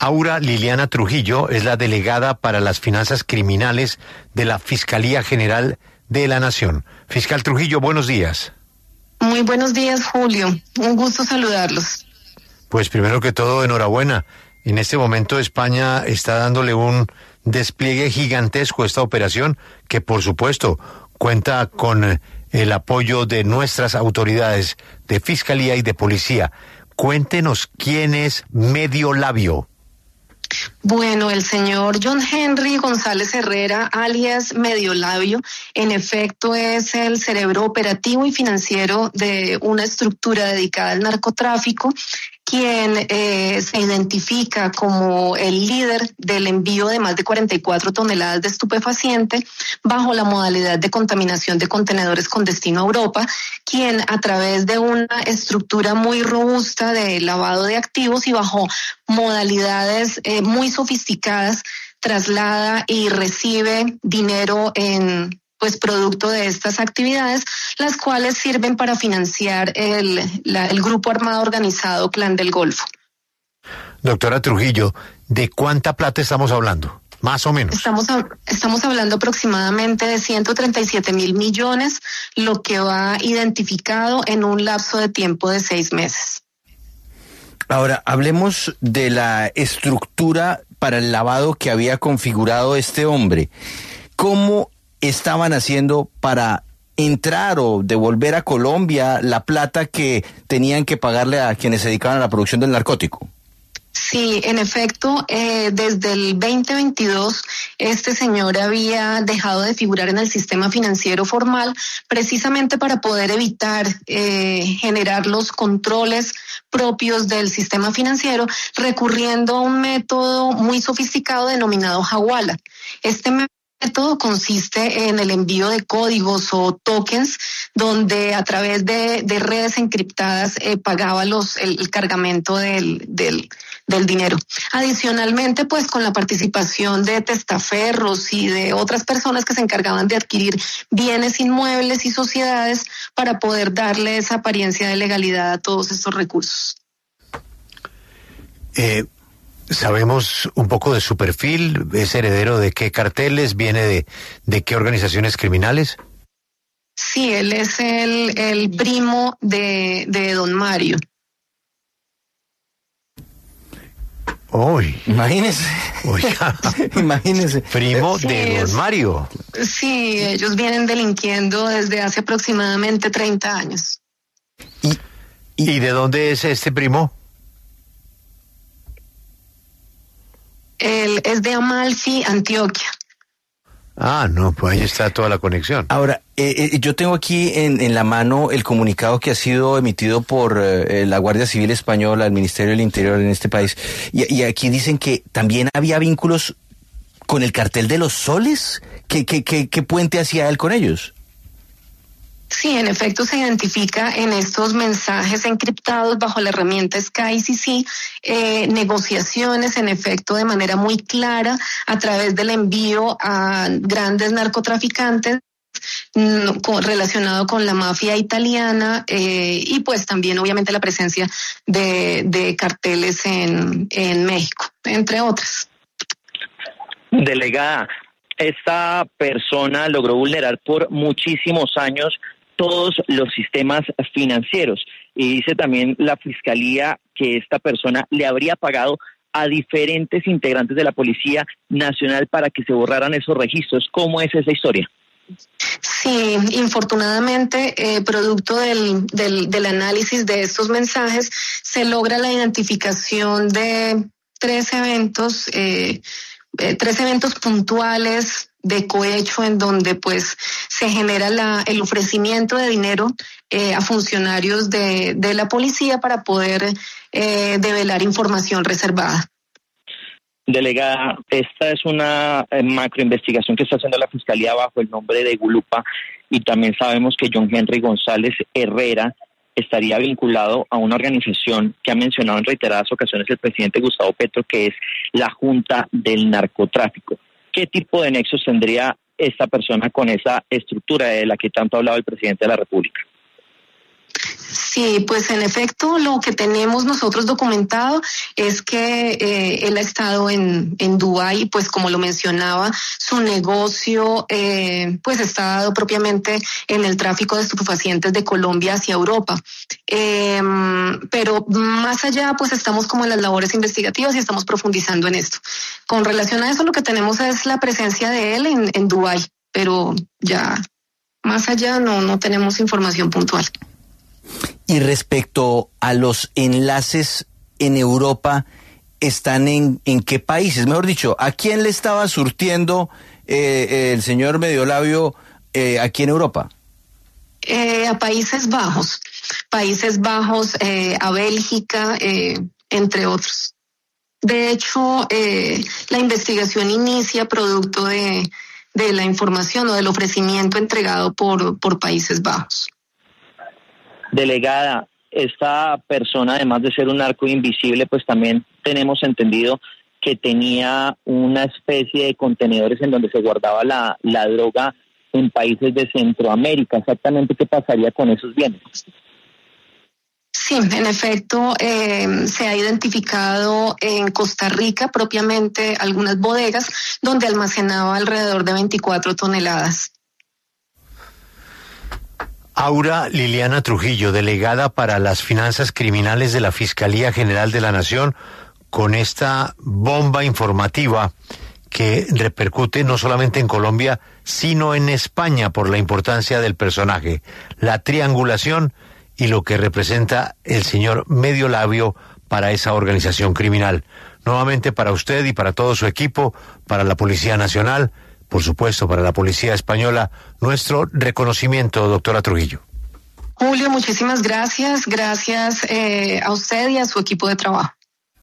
Aura Liliana Trujillo es la delegada para las finanzas criminales de la Fiscalía General de la Nación. Fiscal Trujillo, buenos días. Muy buenos días, Julio. Un gusto saludarlos. Pues primero que todo, enhorabuena. En este momento España está dándole un despliegue gigantesco a esta operación que, por supuesto, cuenta con el apoyo de nuestras autoridades de Fiscalía y de Policía. Cuéntenos quién es Medio Labio. Bueno, el señor John Henry González Herrera, alias Medio Labio, en efecto es el cerebro operativo y financiero de una estructura dedicada al narcotráfico, quien se identifica como el líder del envío de más de 44 toneladas de estupefaciente bajo la modalidad de contaminación de contenedores con destino a Europa, quien a través de una estructura muy robusta de lavado de activos y bajo modalidades muy sofisticadas traslada y recibe dinero en producto de estas actividades, las cuales sirven para financiar el grupo armado organizado Clan del Golfo. Doctora Trujillo, ¿de cuánta plata estamos hablando? Más o menos. Estamos hablando aproximadamente de 137 mil millones, lo que va identificado en un lapso de tiempo de 6 meses. Ahora, hablemos de la estructura para el lavado que había configurado este hombre. ¿Cómo estaban haciendo para entrar o devolver a Colombia la plata que tenían que pagarle a quienes se dedicaban a la producción del narcótico? Sí, en efecto, desde el 2022 este señor había dejado de figurar en el sistema financiero formal precisamente para poder evitar generar los controles propios del sistema financiero, recurriendo a un método muy sofisticado denominado Hawala. Este método consiste en el envío de códigos o tokens donde a través de redes encriptadas pagaba el cargamento del dinero. Adicionalmente, pues con la participación de testaferros y de otras personas que se encargaban de adquirir bienes inmuebles y sociedades para poder darle esa apariencia de legalidad a todos estos recursos. ¿Sabemos un poco de su perfil? ¿Es heredero de qué carteles? ¿Viene de qué organizaciones criminales? Sí, él es el primo de Don Mario. ¡Uy! Imagínese. Oiga. Imagínese. Primo sí, de Don Mario. Sí, ellos vienen delinquiendo desde hace aproximadamente 30 años. ¿Y de dónde es este primo? Él es de Amalfi, Antioquia. Ah, no, pues ahí está toda la conexión. Ahora, yo tengo aquí en la mano el comunicado que ha sido emitido por la Guardia Civil Española, el Ministerio del Interior en este país, y aquí dicen que también había vínculos con el cartel de los soles. ¿Qué puente hacía él con ellos? Sí, en efecto se identifica en estos mensajes encriptados bajo la herramienta SkyCC negociaciones en efecto de manera muy clara a través del envío a grandes narcotraficantes relacionado con la mafia italiana y pues también obviamente la presencia de carteles en México, entre otras. Delegada, esta persona logró vulnerar por muchísimos años todos los sistemas financieros y dice también la Fiscalía que esta persona le habría pagado a diferentes integrantes de la Policía Nacional para que se borraran esos registros. ¿Cómo es esa historia? Sí, infortunadamente, producto del análisis de estos mensajes, se logra la identificación de tres eventos puntuales de cohecho en donde pues se genera el ofrecimiento de dinero a funcionarios de la policía para poder develar información reservada. Delegada, esta es una macroinvestigación que está haciendo la Fiscalía bajo el nombre de Gulupa y también sabemos que John Henry González Herrera estaría vinculado a una organización que ha mencionado en reiteradas ocasiones el presidente Gustavo Petro, que es la Junta del Narcotráfico. ¿Qué tipo de nexos tendría esta persona con esa estructura de la que tanto ha hablado el presidente de la República? Sí, pues en efecto lo que tenemos nosotros documentado es que él ha estado en Dubái, pues como lo mencionaba, su negocio pues está dado propiamente en el tráfico de estupefacientes de Colombia hacia Europa. Pero más allá, pues estamos como en las labores investigativas y estamos profundizando en esto. Con relación a eso, lo que tenemos es la presencia de él en Dubái, pero ya más allá no tenemos información puntual. Y respecto a los enlaces en Europa, ¿están en qué países? Mejor dicho, ¿a quién le estaba surtiendo el señor Mediolabio aquí en Europa? A Países Bajos, a Bélgica, entre otros. De hecho, la investigación inicia producto de la información o del ofrecimiento entregado por Países Bajos. Delegada, esta persona, además de ser un narco invisible, pues también tenemos entendido que tenía una especie de contenedores en donde se guardaba la droga en países de Centroamérica. ¿Exactamente qué pasaría con esos bienes? Sí, en efecto, se ha identificado en Costa Rica propiamente algunas bodegas donde almacenaba alrededor de 24 toneladas. Aura Liliana Trujillo, delegada para las finanzas criminales de la Fiscalía General de la Nación, con esta bomba informativa que repercute no solamente en Colombia, sino en España por la importancia del personaje, la triangulación y lo que representa el señor Mediolabio para esa organización criminal. Nuevamente para usted y para todo su equipo, para la Policía Nacional, por supuesto para la Policía Española, nuestro reconocimiento, doctora Trujillo. Julio, muchísimas gracias. Gracias a usted y a su equipo de trabajo.